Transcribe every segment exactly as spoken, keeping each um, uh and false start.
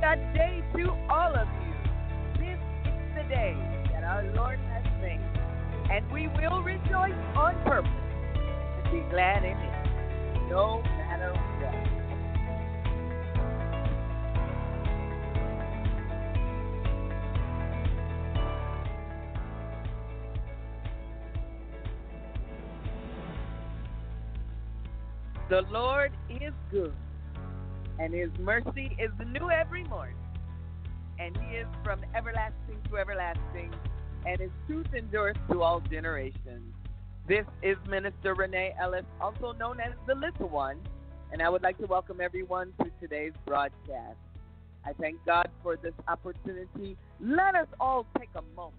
God day to all of you. This is the day that our Lord has made, and we will rejoice on purpose and be glad in it, no matter what. The Lord is good, and his mercy is new every morning. And he is from everlasting to everlasting, and his truth endures to all generations. This is Minister Renee Ellis, also known as the Little One, and I would like to welcome everyone to today's broadcast. I thank God for this opportunity. Let us all take a moment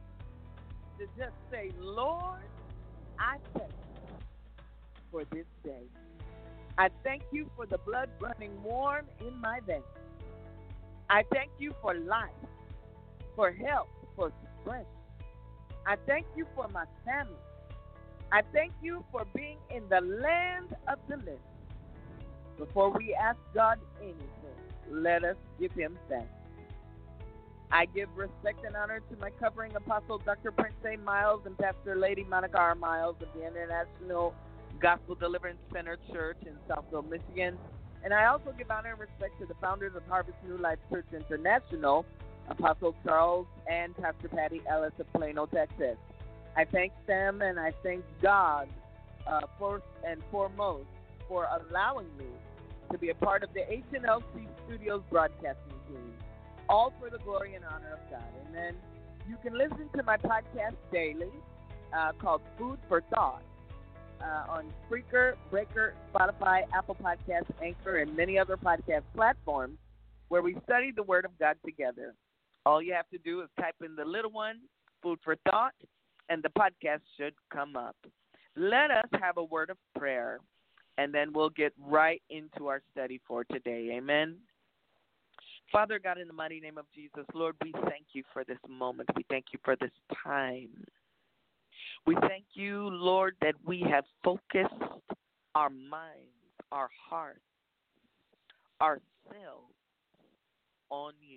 to just say, Lord, I thank you for this day. I thank you for the blood running warm in my veins. I thank you for life, for health, for strength. I thank you for my family. I thank you for being in the land of the living. Before we ask God anything, let us give him thanks. I give respect and honor to my covering apostle, Doctor Prince A. Miles, and Pastor Lady Monica R. Miles of the International Gospel Deliverance Center Church in Southfield, Michigan. And I also give honor and respect to the founders of Harvest New Life Church International, Apostle Charles and Pastor Patty Ellis of Plano, Texas. I thank them and I thank God uh, first and foremost for allowing me to be a part of the H and L C Studios broadcasting team, all for the glory and honor of God. And then you can listen to my podcast daily uh, called Food for Thought. Uh, on Spreaker, Breaker, Spotify, Apple Podcasts, Anchor, and many other podcast platforms where we study the Word of God together. All you have to do is type in the little one, Food for Thought, and the podcast should come up. Let us have a word of prayer, and then we'll get right into our study for today. Amen. Father God, in the mighty name of Jesus, Lord, we thank you for this moment. We thank you for this time. We thank you, Lord, that we have focused our minds, our hearts, ourselves on you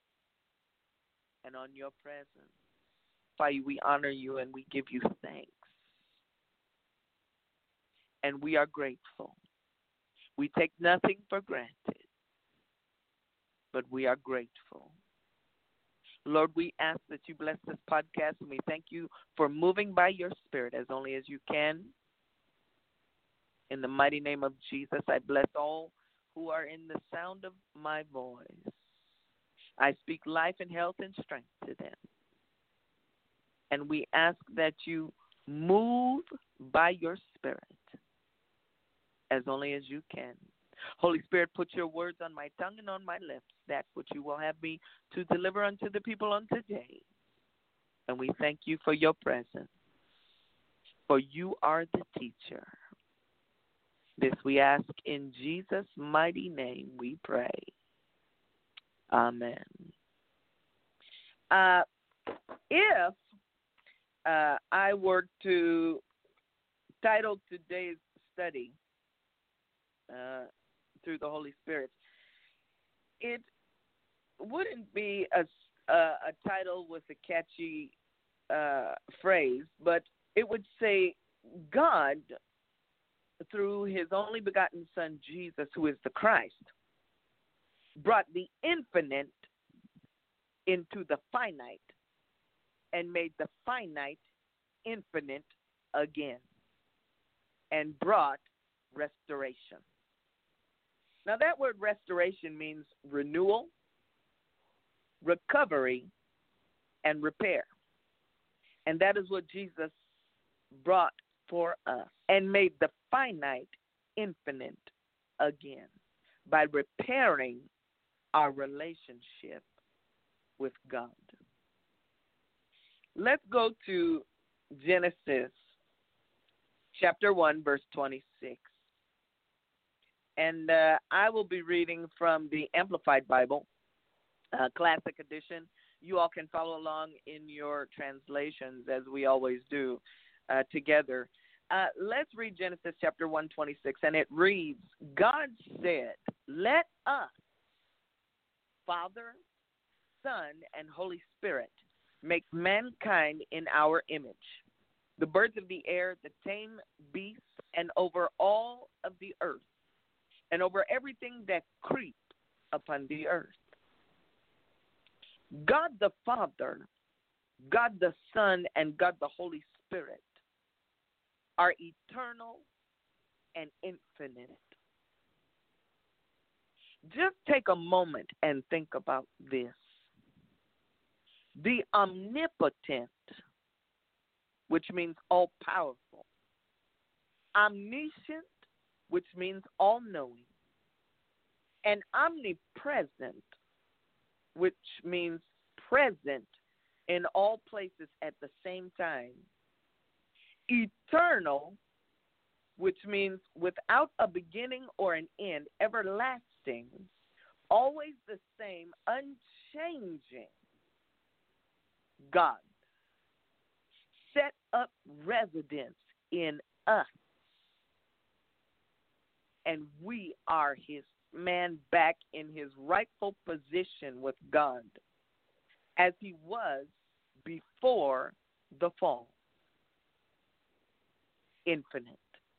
and on your presence. Father, we honor you and we give you thanks. And we are grateful. We take nothing for granted, but we are grateful. Lord, we ask that you bless this podcast, and we thank you for moving by your Spirit as only as you can. In the mighty name of Jesus, I bless all who are in the sound of my voice. I speak life and health and strength to them. And we ask that you move by your Spirit as only as you can. Holy Spirit, put your words on my tongue and on my lips, that which you will have me to deliver unto the people on today. And we thank you for your presence, for you are the teacher. This we ask in Jesus' mighty name we pray. Amen. Uh, if uh, I were to title today's study, uh, through the Holy Spirit, it wouldn't be a, a, a title with a catchy uh, phrase, but it would say, God, through his only begotten Son, Jesus, who is the Christ, brought the infinite into the finite and made the finite infinite again and brought restoration. Now, that word restoration means renewal, recovery, and repair. And that is what Jesus brought for us and made the finite infinite again by repairing our relationship with God. Let's go to Genesis chapter one, verse twenty-six. And uh, I will be reading from the Amplified Bible, uh, Classic Edition. You all can follow along in your translations, as we always do, uh, together. Uh, let's read Genesis chapter one, twenty-six, and it reads, God said, let us Father, Son, and Holy Spirit make mankind in our image, the birds of the air, the tame beasts, and over all of the earth, and over everything that creeps upon the earth. God the Father, God the Son, and God the Holy Spirit are eternal and infinite. Just take a moment and think about this. The omnipotent, which means all-powerful, omniscient, which means all-knowing, and omnipresent, which means present in all places at the same time, eternal, which means without a beginning or an end, everlasting, always the same, unchanging God, set up residence in us, and we are his man back in his rightful position with God, as he was before the fall. Infinite.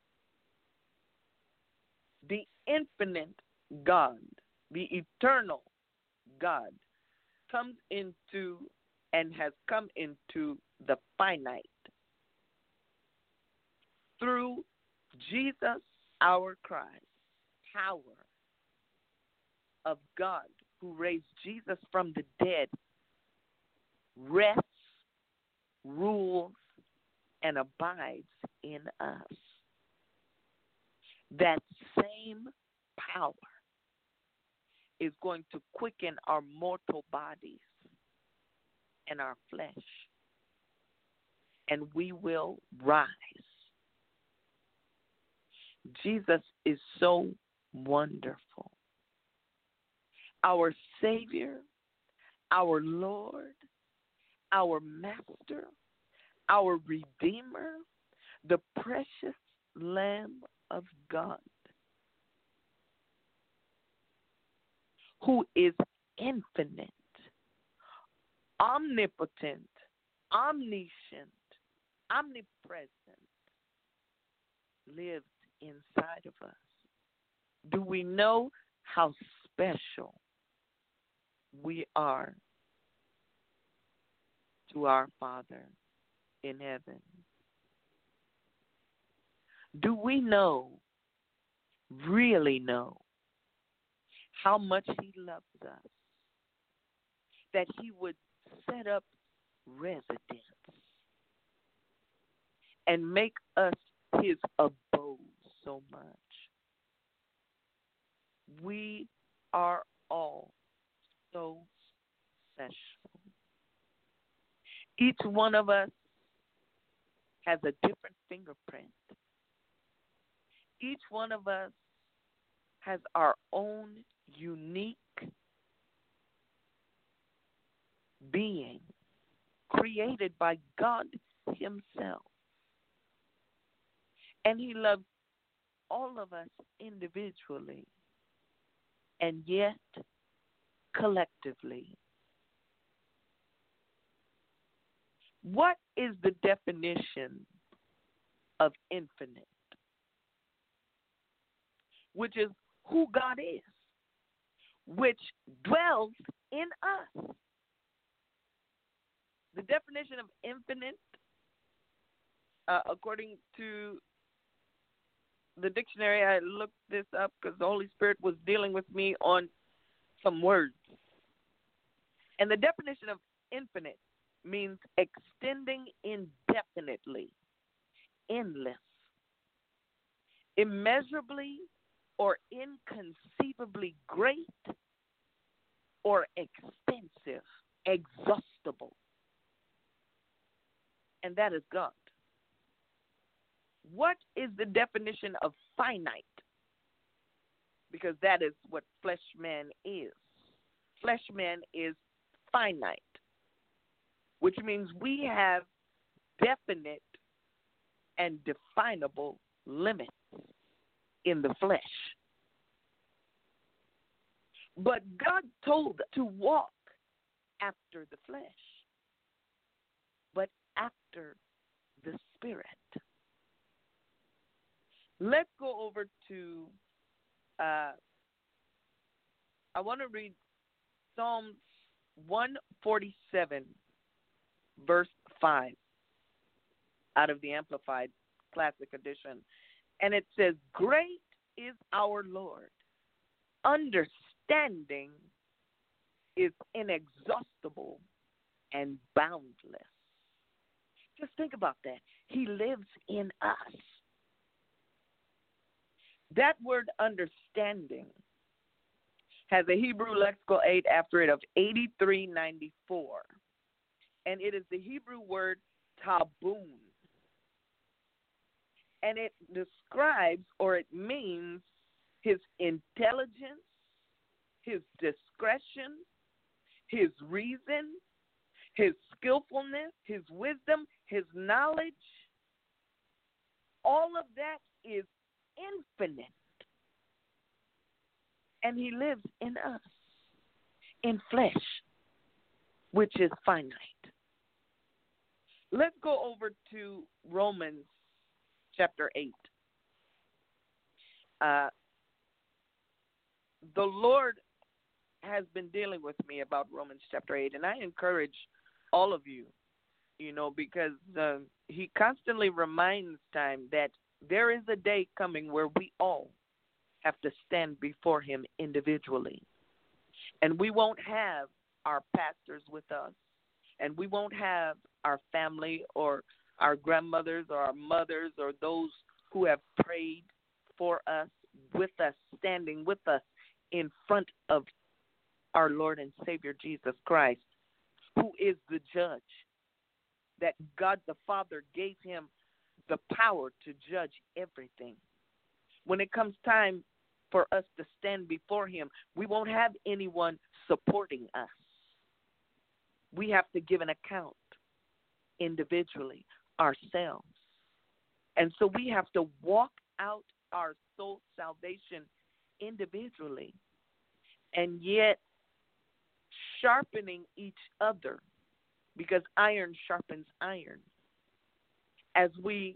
The infinite God, the eternal God, comes into and has come into the finite through Jesus, our Christ, power of God who raised Jesus from the dead, rests, rules, and abides in us. That same power is going to quicken our mortal bodies and our flesh, and we will rise. Jesus is so wonderful. Our Savior, our Lord, our Master, our Redeemer, the precious Lamb of God, who is infinite, omnipotent, omniscient, omnipresent, lives inside of us. Do we know how special we are to our Father in heaven? Do we know, really know, how much he loves us, that he would set up residence and make us his abode so much? We are all so special. Each one of us has a different fingerprint. Each one of us has our own unique being created by God himself. And he loves all of us individually and yet collectively. What is the definition of infinite? Which is who God is, which dwells in us. The definition of infinite, uh, according to the dictionary, I looked this up because the Holy Spirit was dealing with me on some words. And the definition of infinite means extending indefinitely, endless, immeasurably or inconceivably great or extensive, exhaustible. And that is God. What is the definition of finite? Because that is what flesh man is. Flesh man is finite, which means we have definite and definable limits in the flesh. But God told to walk after the flesh, but after the Spirit. Let's go over to, uh, I want to read Psalms one forty-seven, verse five, out of the Amplified Classic Edition. And it says, "Great is our Lord. Understanding is inexhaustible and boundless." Just think about that. He lives in us. That word understanding has a Hebrew lexical aid after it of eighty-three ninety-four. And it is the Hebrew word tabun. And it describes, or it means, his intelligence, his discretion, his reason, his skillfulness, his wisdom, his knowledge. All of that is infinite. And he lives in us, in flesh, which is finite. Let's go over to Romans chapter eight. Uh, the Lord has been dealing with me about Romans chapter eight, and I encourage all of you, you know, because uh, he constantly reminds time that there is a day coming where we all have to stand before him individually. And we won't have our pastors with us, and we won't have our family or our grandmothers or our mothers or those who have prayed for us, with us, standing with us in front of our Lord and Savior Jesus Christ, who is the judge, that God the Father gave him the power to judge everything. When it comes time for us to stand before him, we won't have anyone supporting us. We have to give an account individually, ourselves. And so we have to walk out our soul salvation individually, and yet sharpening each other, because iron sharpens iron, as we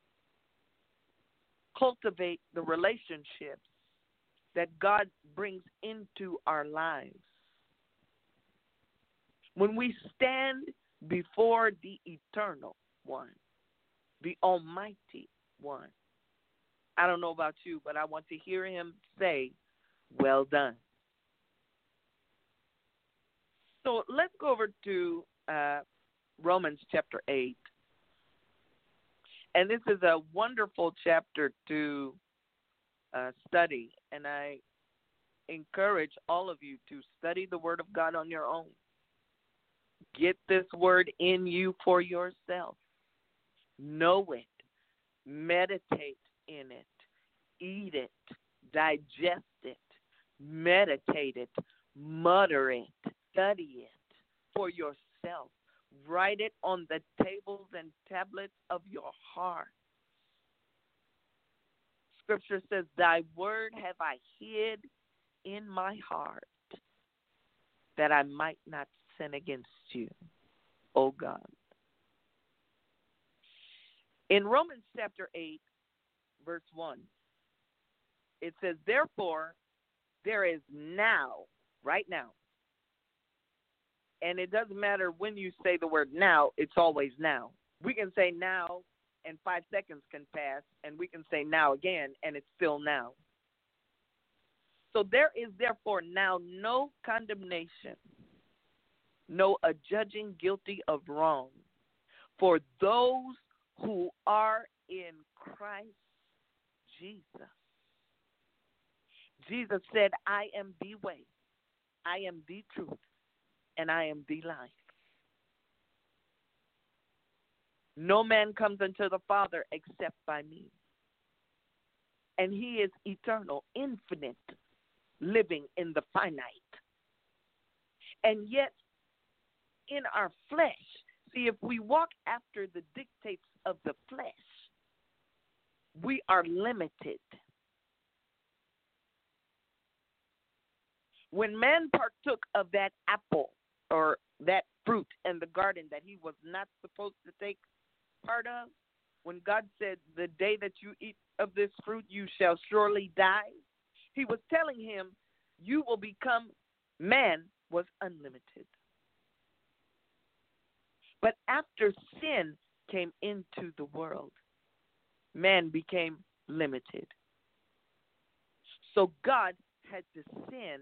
cultivate the relationships that God brings into our lives. When we stand before the Eternal One, the Almighty One, I don't know about you, but I want to hear him say, "Well done." So let's go over to uh, Romans chapter eight. And this is a wonderful chapter to uh, study. And I encourage all of you to study the Word of God on your own. Get this Word in you for yourself. Know it. Meditate in it. Eat it. Digest it. Meditate it. Mutter it. Study it for yourself. Write it on the tables and tablets of your heart. Scripture says, "Thy word have I hid in my heart, that I might not sin against you, O God." In Romans chapter eight, verse one, it says, "Therefore, there is now," right now, and it doesn't matter when you say the word now, it's always now. We can say now, and five seconds can pass, and we can say now again, and it's still now. So there is therefore now no condemnation, no adjudging guilty of wrong, for those who are in Christ Jesus. Jesus said, "I am the way, I am the truth, and I am the life. No man comes unto the Father except by me." And he is eternal, infinite, living in the finite. And yet, in our flesh, see, if we walk after the dictates of the flesh, we are limited. When man partook of that apple or that fruit in the garden that he was not supposed to take part of, when God said, the day that you eat of this fruit, you shall surely die, he was telling him, you will become, man was unlimited. But after sin came into the world, man became limited. So God had to send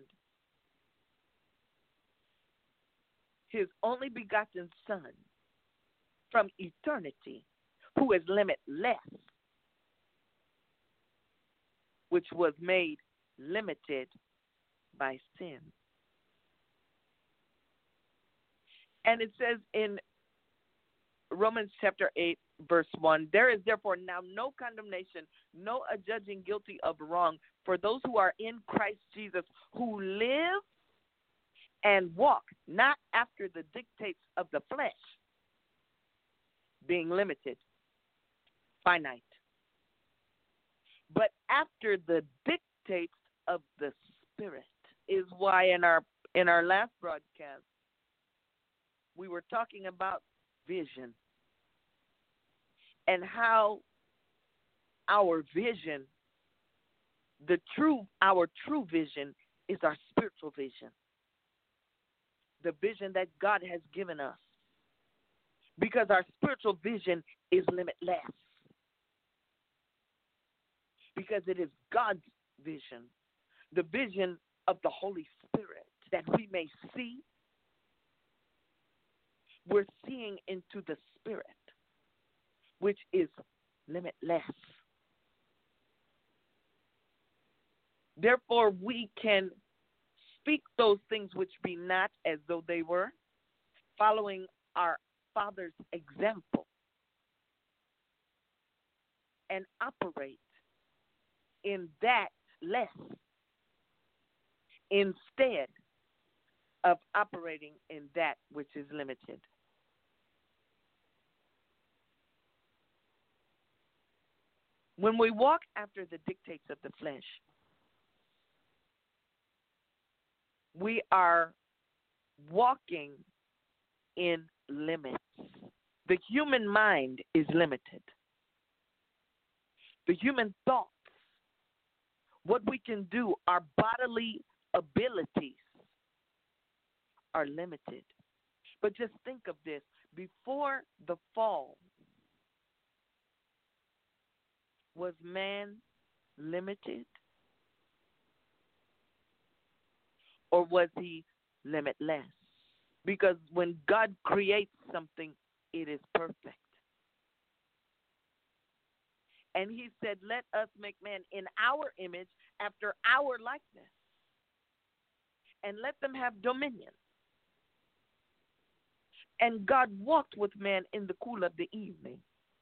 his only begotten Son from eternity, who is limitless, which was made limited by sin. And it says in Romans chapter eight, verse one, there is therefore now no condemnation, no adjudging guilty of wrong for those who are in Christ Jesus, who live and walk not after the dictates of the flesh, being limited, finite, but after the dictates of the Spirit. Is why in our in our last broadcast we were talking about vision and how our vision, the true our true vision is our spiritual vision. The vision that God has given us. Because our spiritual vision is limitless. Because it is God's vision. The vision of the Holy Spirit that we may see. We're seeing into the Spirit, which is limitless. Therefore, we can speak those things which be not as though they were, following our Father's example, and operate in that less instead of operating in that which is limited. When we walk after the dictates of the flesh, we are walking in limits. The human mind is limited. The human thoughts, what we can do, our bodily abilities are limited. But just think of this. Before the fall, was man limited? Or was he limitless? Because when God creates something, it is perfect. And he said, let us make man in our image, after our likeness. And let them have dominion. And God walked with man in the cool of the evening.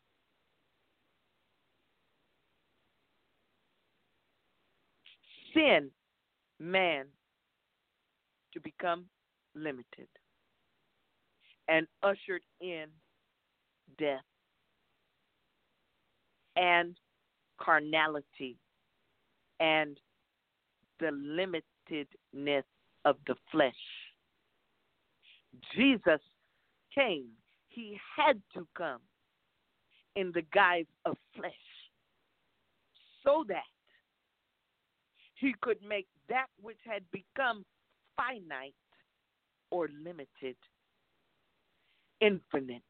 Sin, man, to become limited and ushered in death and carnality and the limitedness of the flesh. Jesus came. He had to come in the guise of flesh so that he could make that which had become finite or limited infinite,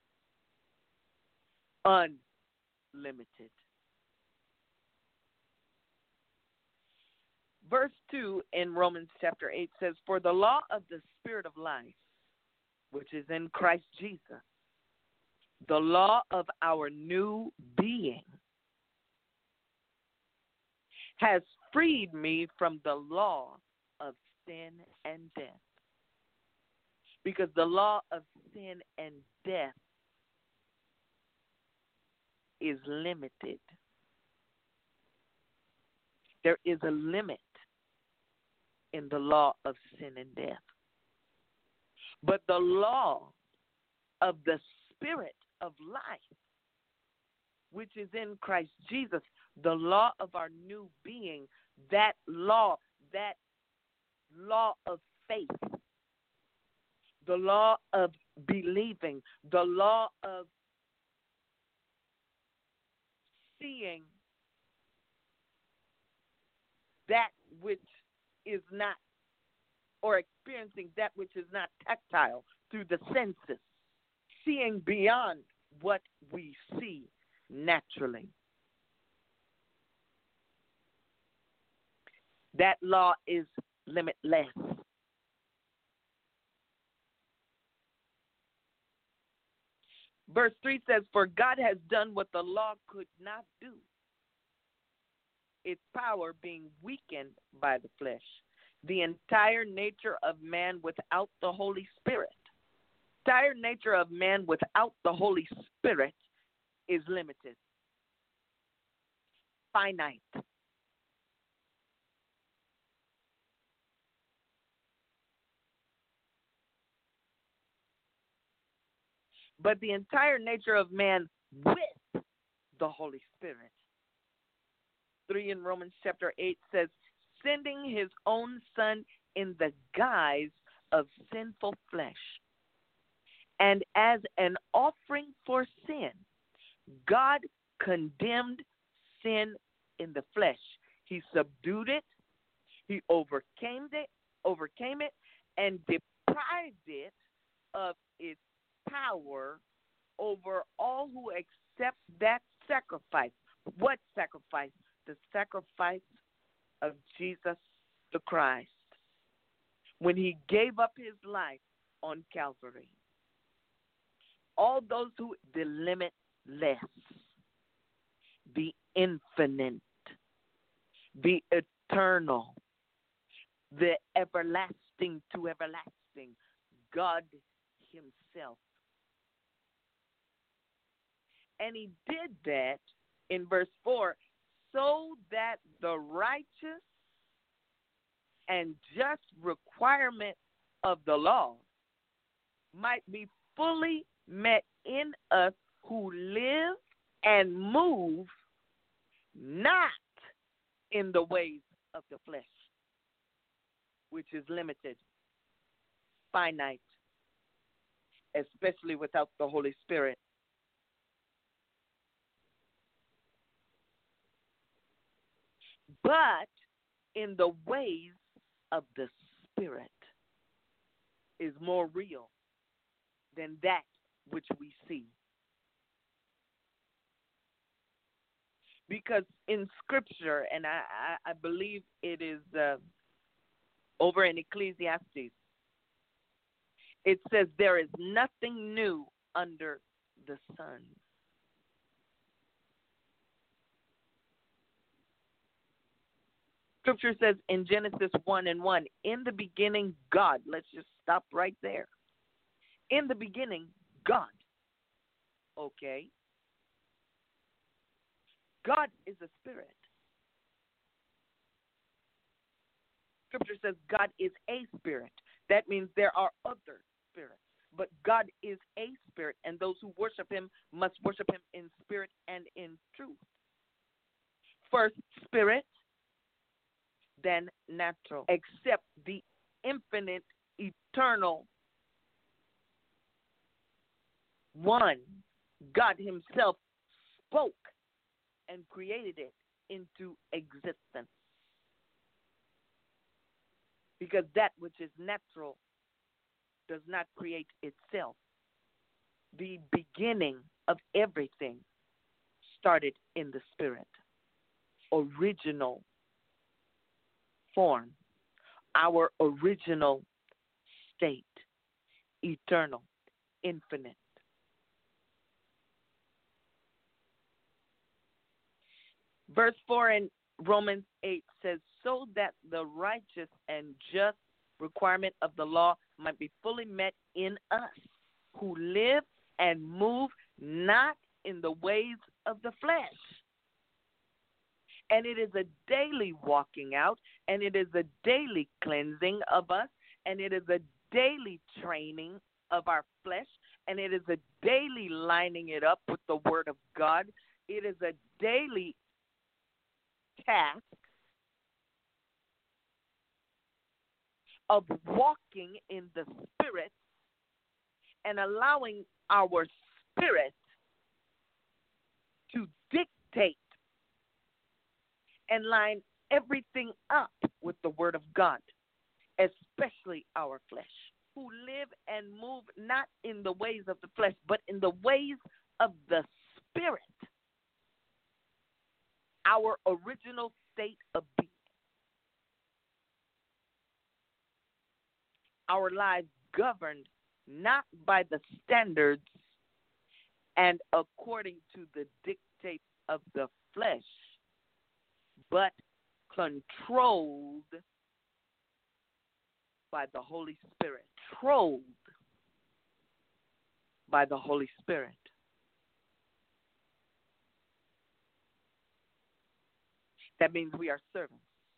unlimited. Verse two in Romans chapter eight says, for the law of the Spirit of life, which is in Christ Jesus, the law of our new being, has freed me from the law of sin and death. Because the law of sin and death is limited. There is a limit in the law of sin and death. But the law of the Spirit of life, which is in Christ Jesus, the law of our new being, that law, that law of faith, the law of believing, the law of seeing that which is not, or experiencing that which is not tactile through the senses, seeing beyond what we see naturally. That law is limitless. Verse three says, "For God has done what the law could not do, its power being weakened by the flesh. The entire nature of man without the Holy Spirit, entire nature of man without the Holy Spirit is limited, finite. But the entire nature of man with the Holy Spirit." three in Romans chapter eight says, "Sending his own son in the guise of sinful flesh. And as an offering for sin, God condemned sin in the flesh. He subdued it, he overcame it, overcame it, and deprived it of its power over all who accept that sacrifice." What sacrifice? The sacrifice of Jesus the Christ, when he gave up his life on Calvary. All those who, the limitless, the infinite, the eternal, the everlasting to everlasting, God himself. And he did that in verse four, so that the righteous and just requirement of the law might be fully met in us who live and move not in the ways of the flesh, which is limited, finite, especially without the Holy Spirit. But in the ways of the Spirit is more real than that which we see. Because in Scripture, and I, I, I believe it is uh, over in Ecclesiastes, it says there is nothing new under the sun. Scripture says in Genesis one and one, in the beginning, God. Let's just stop right there. In the beginning, God. Okay. God is a spirit. Scripture says God is a spirit. That means there are other spirits. But God is a spirit, and those who worship him must worship him in spirit and in truth. First, spirit, then natural. Except the infinite, eternal one, God himself, spoke and created it into existence. Because that which is natural does not create itself. The beginning of everything started in the spirit. Original form, our original state, eternal, infinite. Verse four in Romans eight says, so that the righteous and just requirement of the law might be fully met in us, who live and move not in the ways of the flesh. And it is a daily walking out, and it is a daily cleansing of us, and it is a daily training of our flesh, and it is a daily lining it up with the Word of God. It is a daily task of walking in the Spirit and allowing our spirit to dictate and line everything up with the Word of God, especially our flesh, who live and move not in the ways of the flesh, but in the ways of the Spirit, our original state of being. Our lives governed not by the standards and according to the dictates of the flesh, but controlled by the Holy Spirit. Controlled by the Holy Spirit. That means we are servants.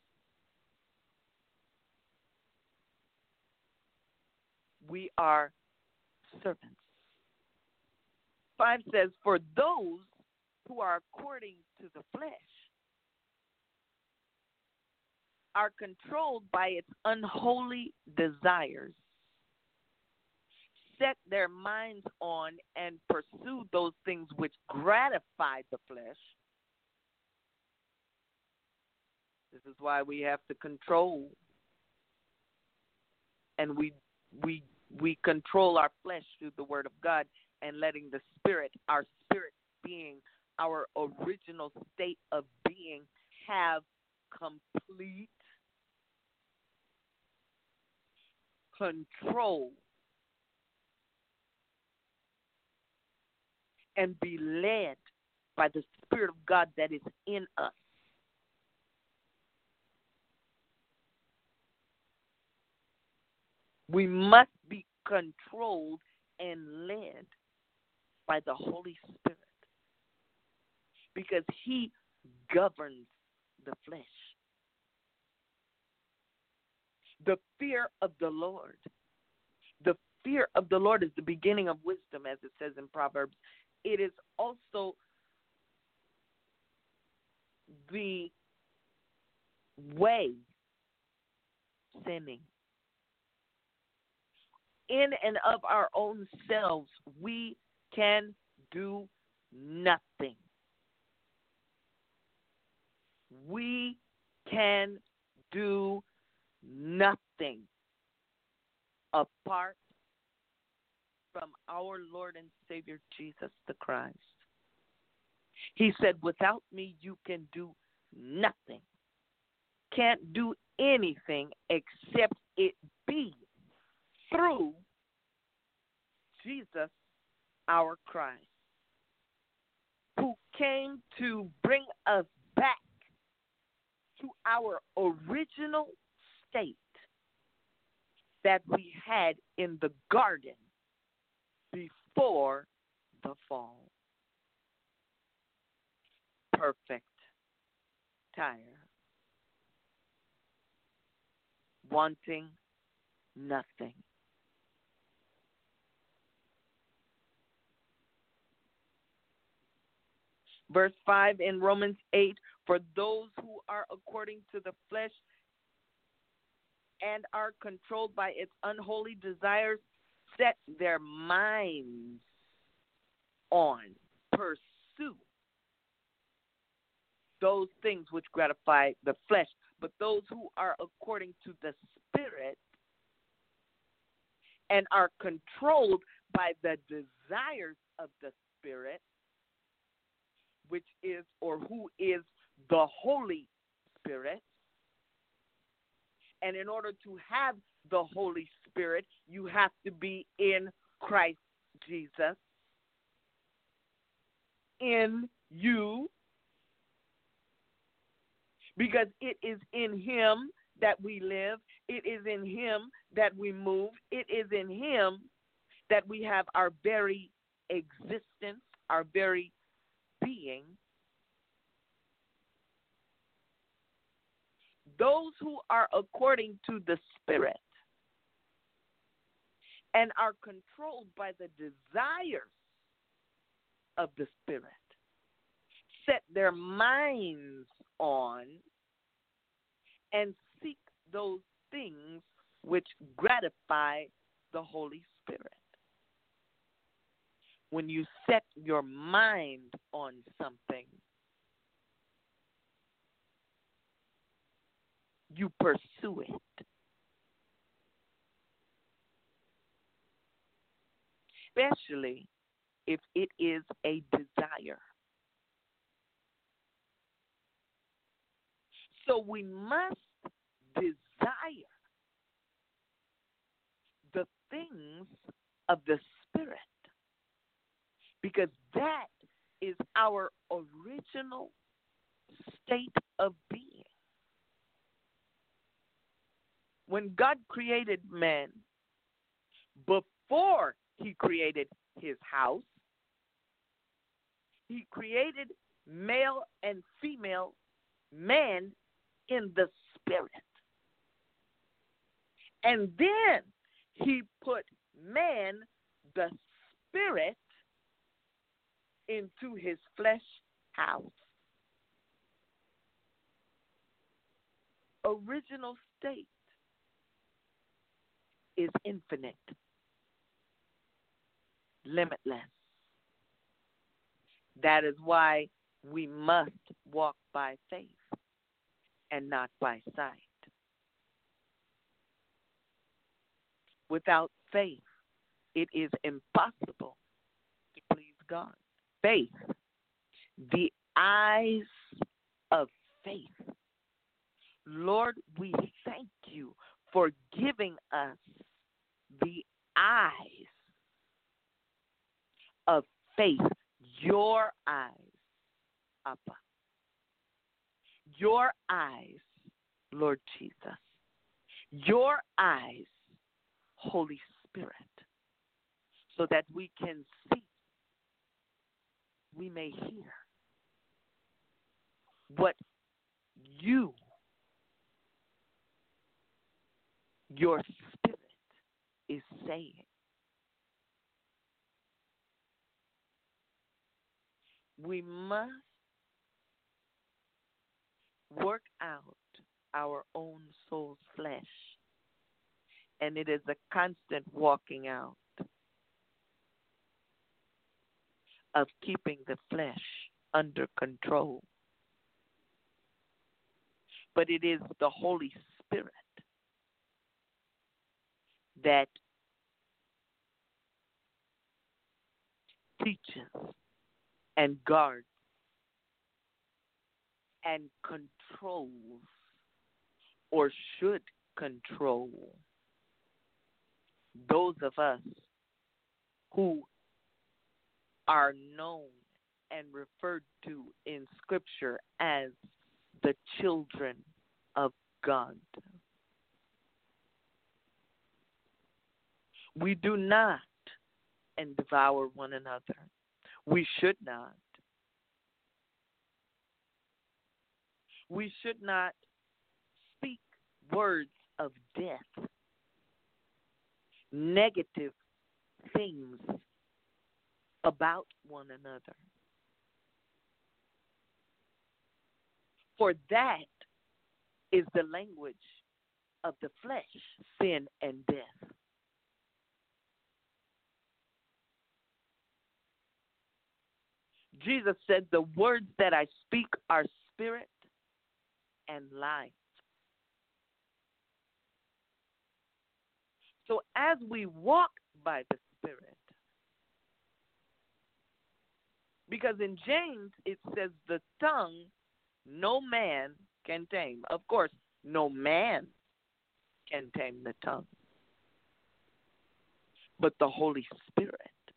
We are servants. Five says, for those who are according to the flesh are controlled by its unholy desires, set their minds on and pursue those things which gratify the flesh. This is why we have to control, and we we we control our flesh through the Word of God and letting the Spirit, our spirit being, our original state of being, have complete control and be led by the Spirit of God that is in us. We must be controlled and led by the Holy Spirit because He governs the flesh. The fear of the Lord. The fear of the Lord is the beginning of wisdom, as it says in Proverbs. It is also the way sinning. In and of our own selves, we can do nothing. We can do nothing apart from our Lord and Savior Jesus the Christ. He said, without me, you can do nothing. Can't do anything except it be through Jesus, our Christ, who came to bring us back to our original state that we had in the garden before the fall. Perfect tire. Wanting nothing. Verse five in Romans eight, for those who are according to the flesh and are controlled by its unholy desires, set their minds on, pursue those things which gratify the flesh. But those who are according to the Spirit and are controlled by the desires of the Spirit, which is or who is the Holy Spirit. And in order to have the Holy Spirit, you have to be in Christ Jesus. In you. Because it is in Him that we live. It is in Him that we move. It is in Him that we have our very existence, our very being. Those who are according to the Spirit and are controlled by the desires of the Spirit set their minds on and seek those things which gratify the Holy Spirit. When you set your mind on something, you pursue it. Especially if it is a desire. So we must desire the things of the Spirit, because that is our original state of being. When God created man, before he created his house, he created male and female man in the Spirit. And then he put man, the Spirit, into his flesh house. Original state is infinite, limitless. That is why we must walk by faith and not by sight. Without faith, it is impossible to please God. Faith, the eyes of faith. Lord, we thank you for giving us the eyes of faith, your eyes, Abba. Your eyes, Lord Jesus. Your eyes, Holy Spirit, so that we can see, we may hear what you, your Spirit, is saying. We must work out our own soul's flesh, and it is a constant walking out of keeping the flesh under control. But it is the Holy Spirit that teaches and guards and controls, or should control, those of us who are known and referred to in Scripture as the children of God. We do not and devour one another. We should not. We should not speak words of death, negative things about one another. For that is the language of the flesh, sin and death. Jesus said, the words that I speak are spirit and life. So as we walk by the Spirit, because in James it says the tongue no man can tame. Of course, no man can tame the tongue, but the Holy Spirit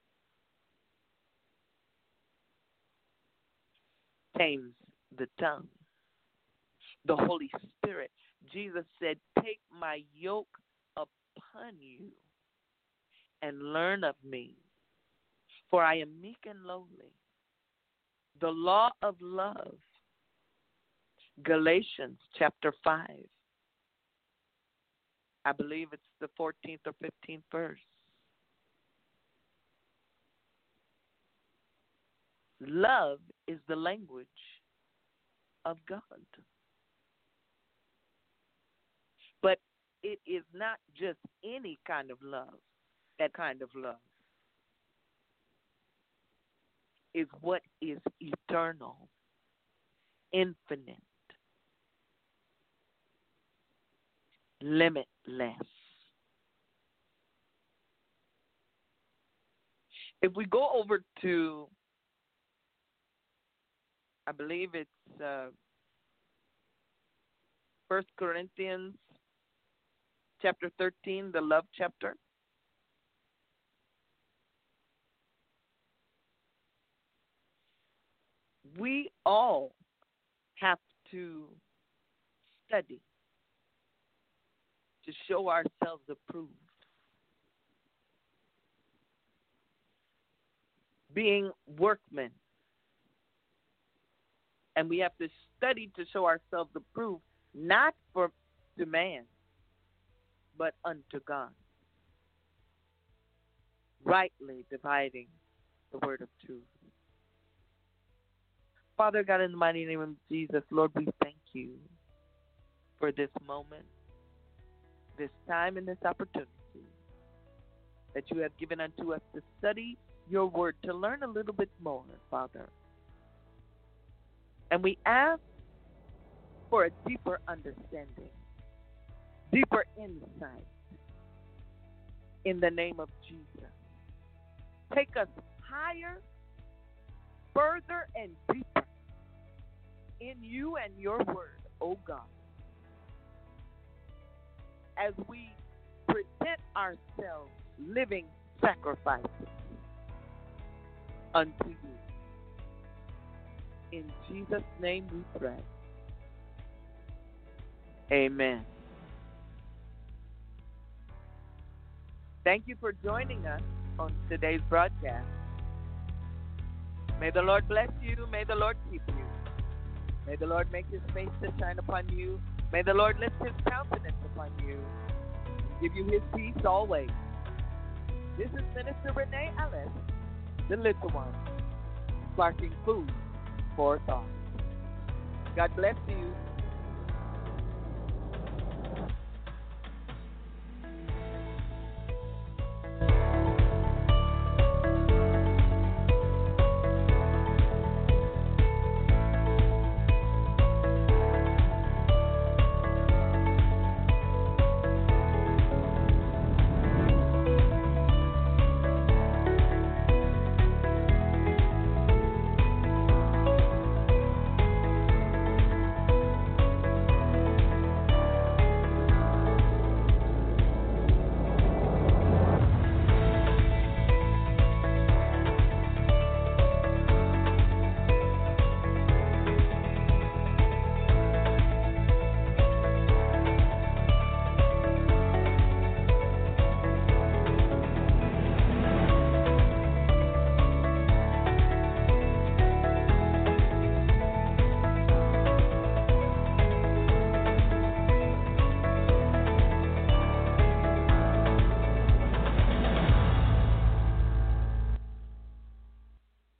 tames the tongue. The Holy Spirit. Jesus said, take my yoke upon you and learn of me, for I am meek and lowly. The law of love. Galatians chapter five. I believe it's the fourteenth or fifteenth verse. Love is the language of God. But it is not just any kind of love. That kind of love is what is eternal, infinite, limitless. If we go over to, I believe it's uh, First Corinthians chapter thirteen, the love chapter. We all have to study to show ourselves approved, being workmen. And we have to study to show ourselves approved, not for to man, but unto God, rightly dividing the word of truth. Father God, in the mighty name of Jesus, Lord, we thank you for this moment, this time, and this opportunity that you have given unto us to study your word, to learn a little bit more, Father. And we ask for a deeper understanding, deeper insight in the name of Jesus. Take us higher, further, and deeper in you and your word, O God, as we present ourselves living sacrifices unto you. In Jesus' name we pray. Amen. Thank you for joining us on today's broadcast. May the Lord bless you. May the Lord keep you. May the Lord make his face to shine upon you. May the Lord lift his countenance upon you and give you his peace always. This is Minister Renee Ellis, the little one, sparking food for thought. God bless you.